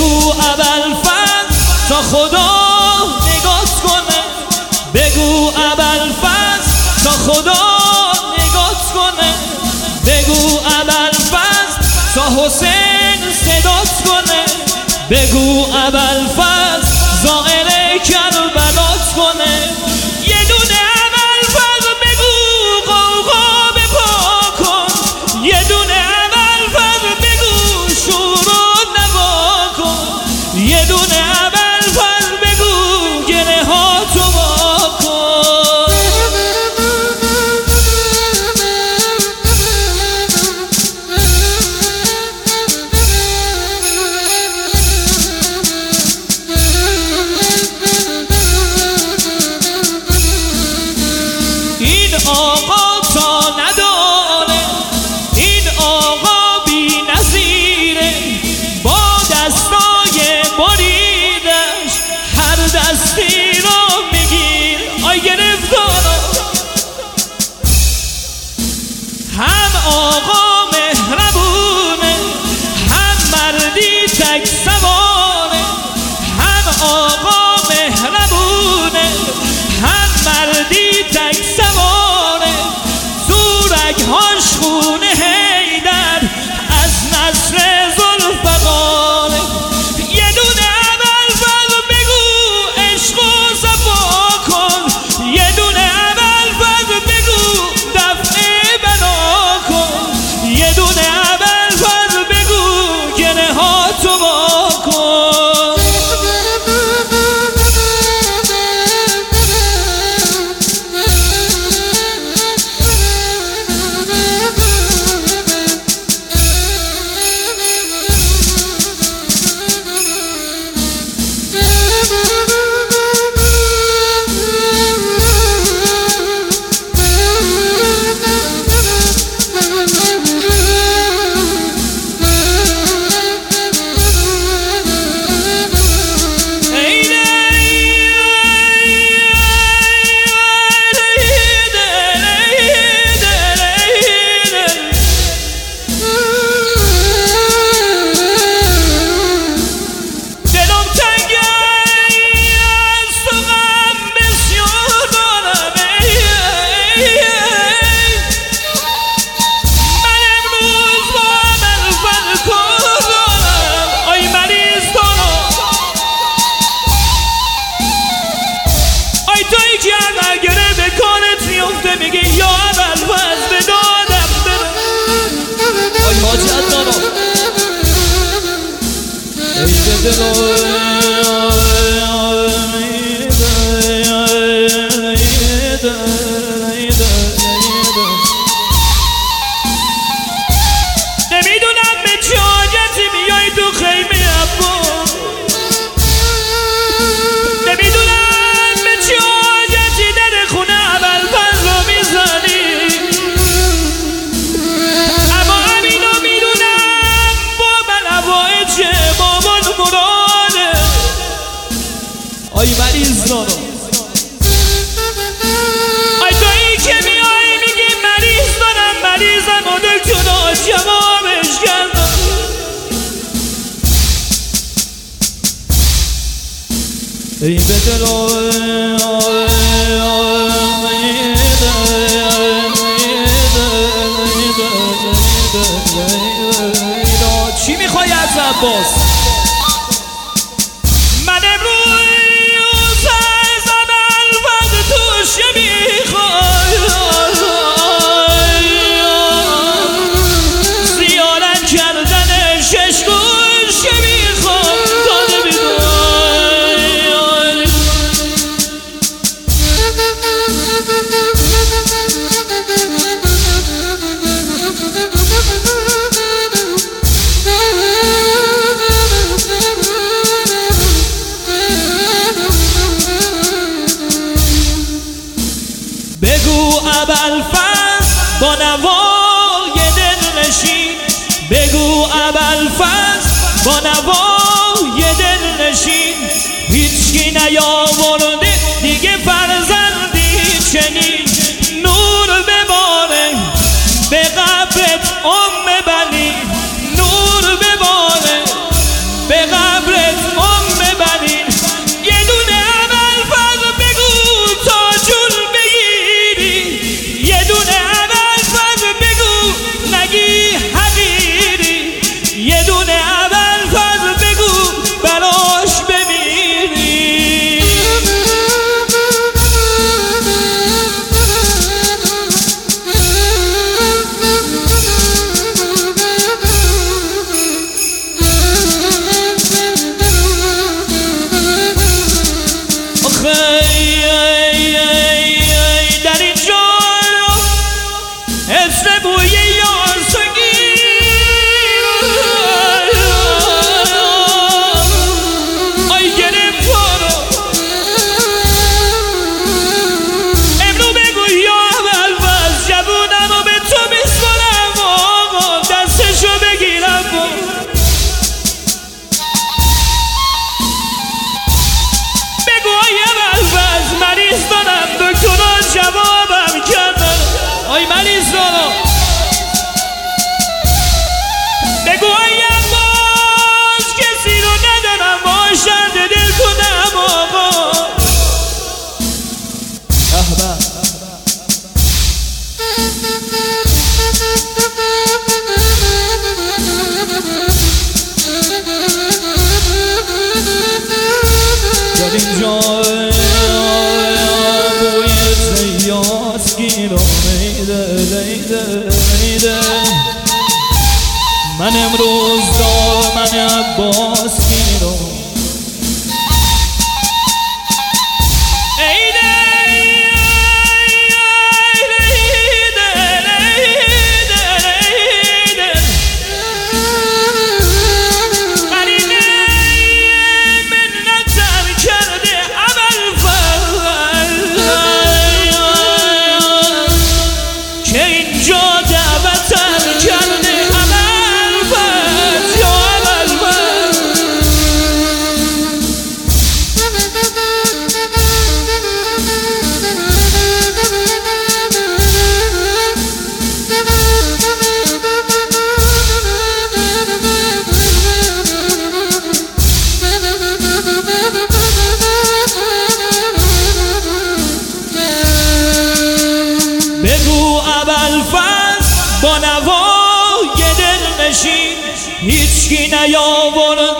بگو ابوالفضل تا خدا نگات کنه، بگو ابوالفضل تا خدا نگات کنه، بگو ابوالفضل تا حسین صدات کنه، بگو ابوالفضل زائر کربلات کنه. یه دونه ابوالفضل بگو غوغا بپا کن، یه دونه ابوالفضل بگو شور و نوا کن، یه دونه ابوالفضل بگو گره ها تو وا کن. این آقا تا نداره، این آقا بی نظیره، با دستای بریدش هر دستی رو میگیر. آی گرفتارا هم آقا مهربونه، هم مردی تک سواره، هم آقا مهربونه، هم مردی تک سواره، زورگ‌هاش خونه حیدر از نسل ذوالفقاره. یه دونه ابوالفضل بگو عشق و صفا کن، یه دونه ابوالفضل بگو دفع بلا کن، یه دونه ابوالفضل بگو گره ها تو وا کن. میگه یا ابوالفضل به دادم برم. آی حاجت دارم ای به دل نمیدونم به چه حاجتی میای تو خیمه عباس، نمیدونم به چه حاجتی در خونه ابوالفضل رو میزنی، اما همینو میدونم با بلوای چه بابان مراده. آی مریض دارم، آی تویی که میای میگی مریض دارم، مریضم و دکترها جوابش کردم. ای به دل چی میخوای از عباس؟ من امروز از ابوالفضل توشه میخوای زیارت کردن شش گوشه میخوام داده بیدای. بگو ابوالفضل با نوای دلنشین، بگو ابوالفضل با نوای دلنشین، هیچکی نیاورده دیگه فرزندی چنین، نور بباره به قبرت ام بنی، نور بباره به قبرت اینجا بوی سیاس گیرا میده من امروز دامن عباس گیرم با نوای دل نشین هیچکی نیاورد